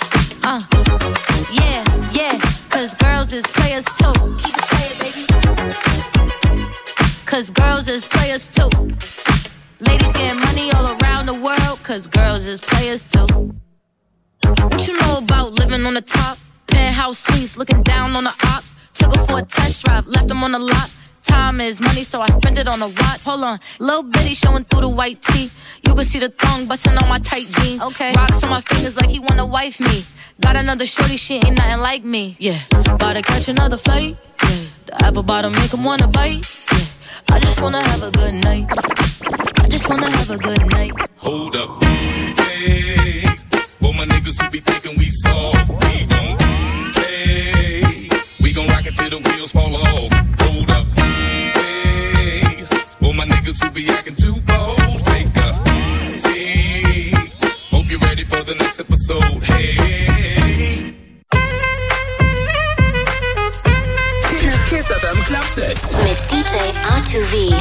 Yeah, 'cause girls is players too. Keep it playing, baby. 'Cause girls is players too. Ladies getting money all around the world, 'cause girls is players too. What you know about living on the top? Penthouse suites, looking down on the ops. Took her for a test drive, left them on the lot. Time is money, so I spent it on a watch. Hold on, little bitty showing through the white tee. You can see the thong busting on my tight jeans. Okay, rocks on my fingers like he wanna wife me. Got another shorty, she ain't nothing like me. Yeah, about to catch another flight. Yeah, the apple bottom make him wanna bite. Yeah, I just wanna have a good night. I just wanna have a good night. Hold up, hey, for my niggas who be thinking we soft, we don't play. We gon' rock it till the wheels fall off. Hold up, hey, for my niggas who be acting too bold, take a seat. Hope you're ready for the next episode. Hey. Here's Kiss FM Club Sets mit DJ R2V.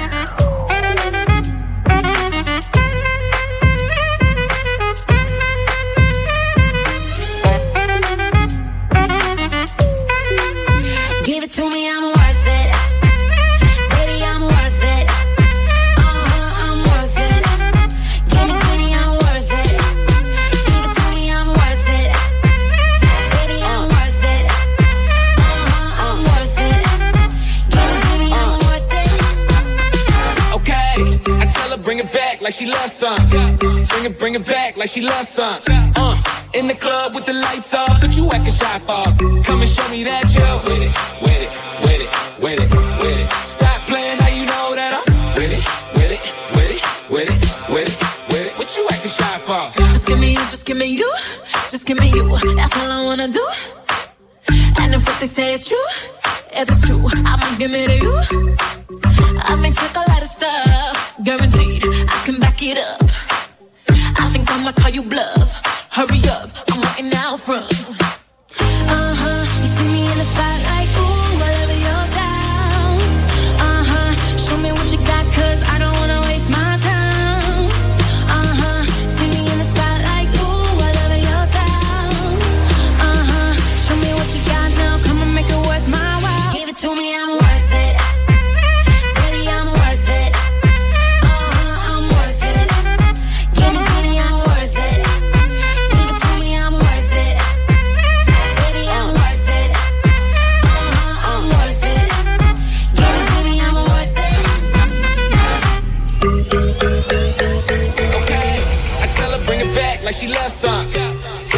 Give it to me, I'm worth it. Baby, I'm worth it. I'm worth it. Give me, I'm worth it. Give it to me, I'm worth it. Baby, I'm worth it. I'm worth it. Give me, I'm worth it. Okay, I tell her bring it back like she loves some. Bring it back like she loves some. In the club with the lights off, but you acting shy for. Come and show me that you're with it, with it, with it, with it, with it. Stop playing, how you know that I'm with it, with it, with it, with it, with it, with it. What you acting shy for? Just give me you, just give me you, just give me you. That's all I wanna do. And if what they say is true, if it's true, I'ma give it to you. I may take a lot of stuff, guaranteed I can back it up. I think I'ma call you bluff. Hurry up, I'm waiting out front. You see me in the spotlight, ooh, I love your style. Show me what you got, 'cause I don't wanna waste my time. See me in the spotlight, ooh, I love your style. Show me what you got now, come and make it worth my while. Give it to me, I'm worth it. Baby, I'm worth it. I'm worth it. Give me, I'm worth it. Give it to me, I'm worth it.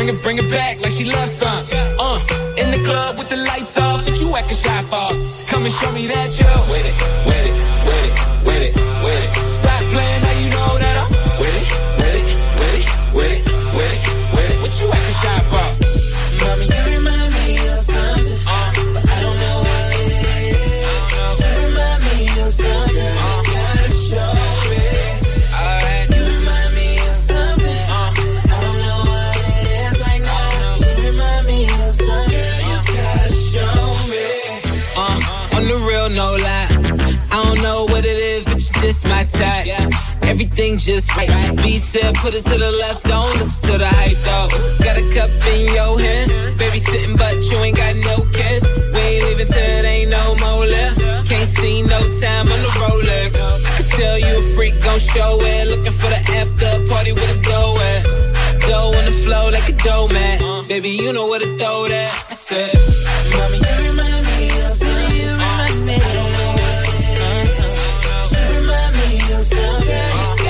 bring it back like she loves some. In the club with the lights off, but you acting shy for. Come and show me that you're with it, with it, with it, with it, with it. Stop playing, now you know that I'm with it, with it, with it, with it, with it, with it. What you acting shy for? Mommy, you remind me of something, but I don't know what it is. You remind me of something, you gotta show me. Alright, you remind me of something, I don't know what it is right now. You remind me of something, you gotta show me. On the real, no lie, I don't know what it is, but you just my type. Everything just right. B said, put it to the left, don't listen to the hype, though. Got a cup in your hand, baby sitting, but you ain't got no kiss. We ain't leaving till it ain't no more left. Can't see no time on the Rolex. I can tell you a freak, gon' show it. Looking for the after party with a dough at. Dough on the flow like a dough man. Baby, you know where to throw that. I said, mommy, you remind me of something. You remind me. I don't know what it is. You remind me of something.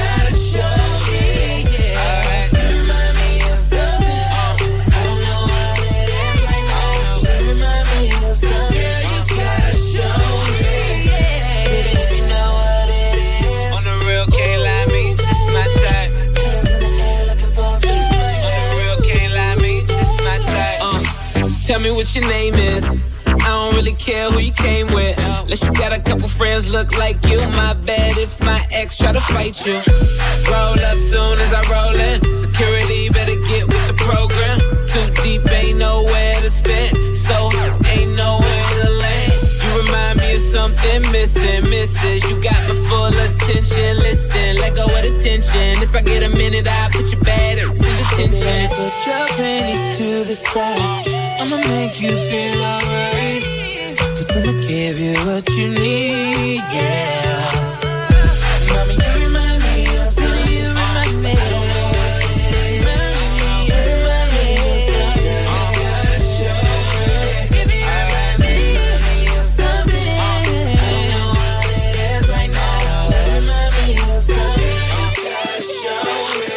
Tell me what your name is. I don't really care who you came with. Unless you got a couple friends look like you. My bad if my ex try to fight you. Roll up soon as I roll in. Security better get with the program. Too deep, ain't nowhere to stand. So ain't nowhere to land. You remind me of something missing, missus. You got my full attention. Listen, let go of the tension. If I get a minute, I'll put your bad in detention. Put your panties to the side. I'ma make you feel alright. 'Cause I'ma give you what you need, yeah. Mommy, you remind me of something. You remind me. I don't know what it is. You remind me of something. You gotta show me. Baby, you remind me of something. I don't know what it is right now. You remind me of something. You gotta show me.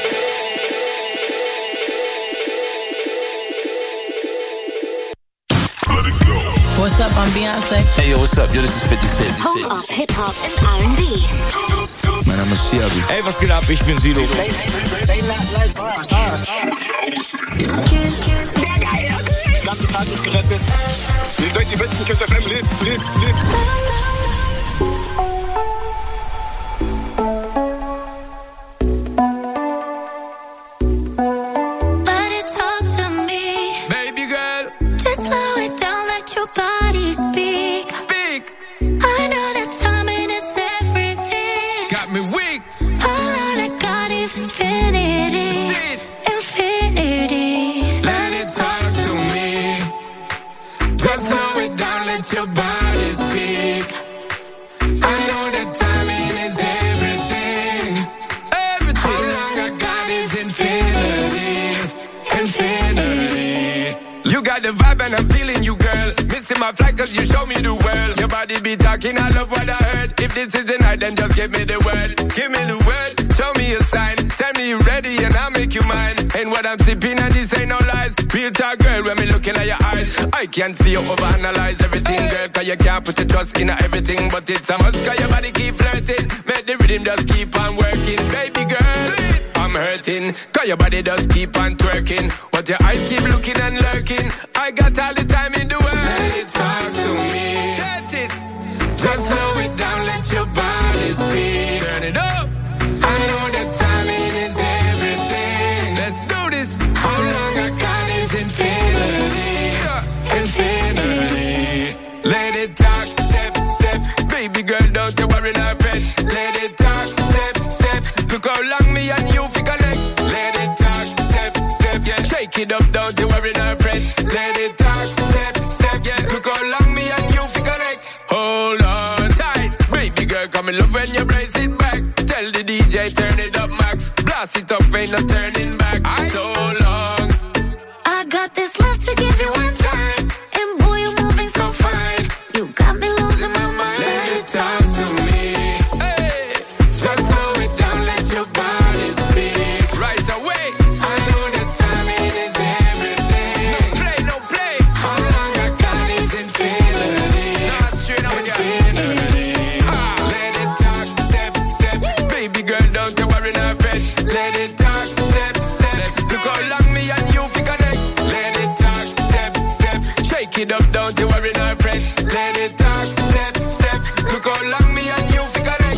What's up, I'm Beyonce. Hey yo, what's up? Yo, this is 50 Cent. Home of Hip-Hop and R&B. Mein Name ist Siabi. Hey, was geht ab? Ich bin Sido. Ganze Tag ist gerettet. Ihr seid die besten Kids FM. Lebt. Body speak. I know that timing is everything. Got me weak. All I got is infinity. Infinity. Let it talk to me. Just slow it down, let your body speak. I know that timing is everything. All I got is infinity. Infinity. You got the vibe and I'm feeling you, girl. Missing my flight 'cause you show me the world. Your body be talking, I love what I heard. If this is the night, then just give me the word. Give me the word, show me a sign. Tell me you ready and I'll make you mine. Ain't what I'm sipping and this ain't no lies. Real talk, girl, when me looking at your eyes. I can't see you overanalyze everything, girl. 'Cause you can't put your trust in everything. But it's a must 'cause your body keep flirting. Make the rhythm just keep on working. Baby girl, I'm hurting 'cause your body does keep on twerking. But your eyes keep looking and lurking. I got all the time in the world. Let it talk to me. Set it. Just slow it down, let your body speak. Turn it up. I know that timing is everything. Let's do this. How long I got is infinity. Infinity. Let it talk, step. Baby girl, don't you worry, not fret. Let it talk, step. Look how long me and you fi connect. Let it talk, step, yeah. Shake it up, don't you worry, not fret. Let it talk, step, yeah. Look how long me and you fi connect. Hold on tight, baby girl, come in love when you brace it back. Tell the DJ turn it up max. Blast it up, ain't no turning back. So long. I got this love to give you one time. And boy, you're moving so fine. You got me losing my mind. Let it talk to me. Hey. Just slow it down, let your body speak. Right away. I know that timing is it up, don't you worry, no fret. Let it talk, step, step. Look how long me and you fi connect.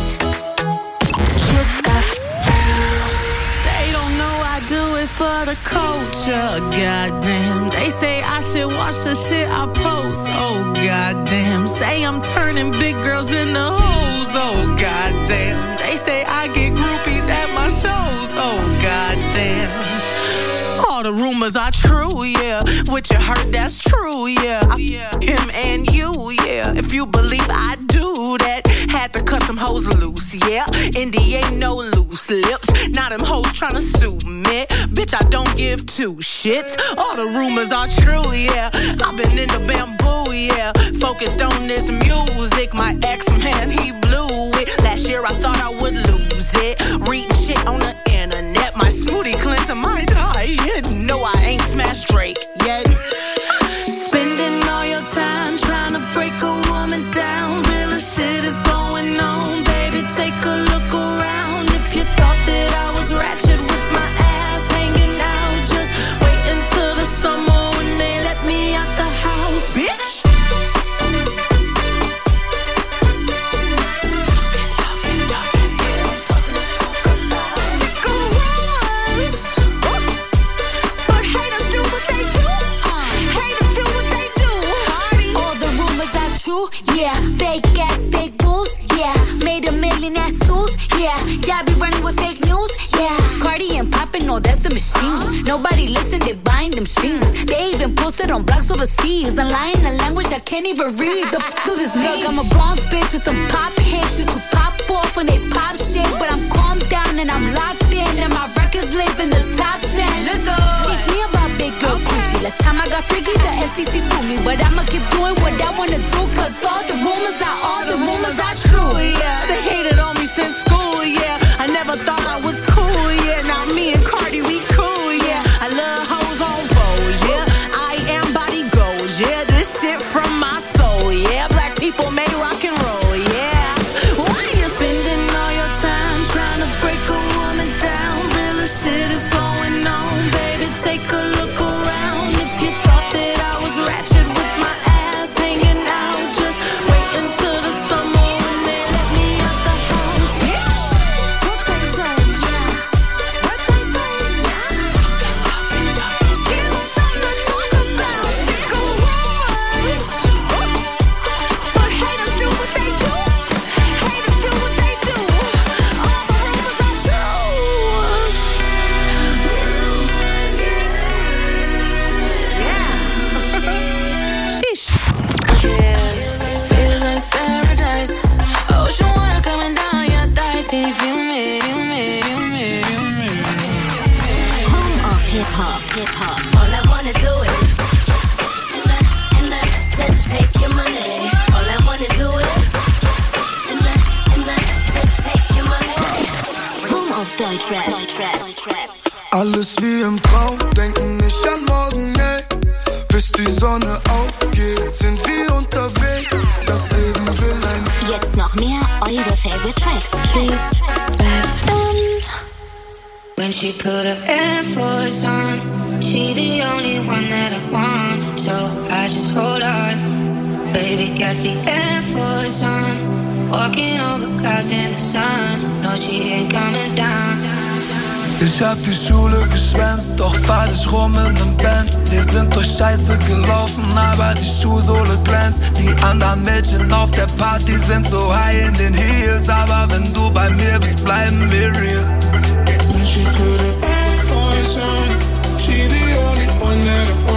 They don't know I do it for the culture, goddamn. They say I should watch the shit I post, oh goddamn. Say I'm turning big girls into hoes, oh goddamn. They say I get groupies at my shows, oh goddamn. All the rumors are true, yeah. What you heard, that's true, yeah. Him and you, yeah. If you believe I do that, had to cut some hoes loose, yeah. Indy ain't no loose lips. Now them hoes tryna sue me. Bitch, I don't give two shits. All the rumors are true, yeah. I've been in the bamboo, yeah. Focused on this music. My ex, man, he blew it. Last year I thought I would lose it. Reading shit on the internet. My smoothie cleanser might die. No, I ain't smashed Drake yet. Spending all your time trying to break a woman down. Real shit is going on, baby. Take a look around. If you thought that I was ratchet with my ass hanging out, just wait until the summer when they let me out the house, bitch. Yeah, fake ass, fake boobs, yeah. Made $1 million ass suits, yeah. Yeah, I be running with fake news, yeah. Cardi and poppin', no, that's the machine. Nobody listen, they buying them streams. They even posted on blogs overseas. I'm lying in a language I can't even read. The f*** is this mean? Look, I'm a Bronx bitch with some pop hits. Used to pop off when they pop shit. But I'm calmed down and I'm locked in. And my records live in the top 10. Let's go. Teach me about big girl coochie. Last time I got freaky, the FCC sued me. But I'ma keep doing what I wanna do. Cause all the rumors are true, yeah. They hated on me since school, yeah. I never thought I was cool, yeah. Now me and Cardi, we cool, yeah. I love hoes on foes, yeah. I am body goals, yeah. This shit from my soul, yeah. Black people made rock and roll, yeah. Why you spending all your time trying to break a woman down? Real shit is going on, baby. Take a look around. If you thought that I was ratchet with my ass hanging out, just wait until the summer when they let me out the house, bitch. What they say, yeah. What they say, yeah. Give them something to talk about. Sick of wars. But haters do what they do. Haters do what they do. All the rumors are true. Yeah. Sheesh. Feels like paradise. Ocean water coming down your thighs. Can you feel me? Feel me? Feel me? Feel me? Home of Hip Hop, Hip Hop. All I wanna do is and I just take your money. All I wanna do is and I just take your money. Home of Deutschrap, Deutschrap, Deutschrap. Alles wie im Traum, denken nicht an morgen, ey. Bis die Sonne aufgeht, sind wir unterwegs. Das Leben will ein... Jetzt noch mehr eure Favorite Tracks. Tracks. When she put her Air Force on, she the only one that I want. So I just hold on. Baby got the Air Force on, walking over clouds in the sun. No, she ain't coming down. Ich hab die Schule geschwänzt, doch fahr ich rum in nem Benz. Wir sind durch Scheiße gelaufen, aber die Schuhsohle glänzt. Die anderen Mädchen auf der Party sind so high in den Heels. Aber wenn du bei mir bist, bleiben wir real. When she put her Air Force on, she the only one that I want.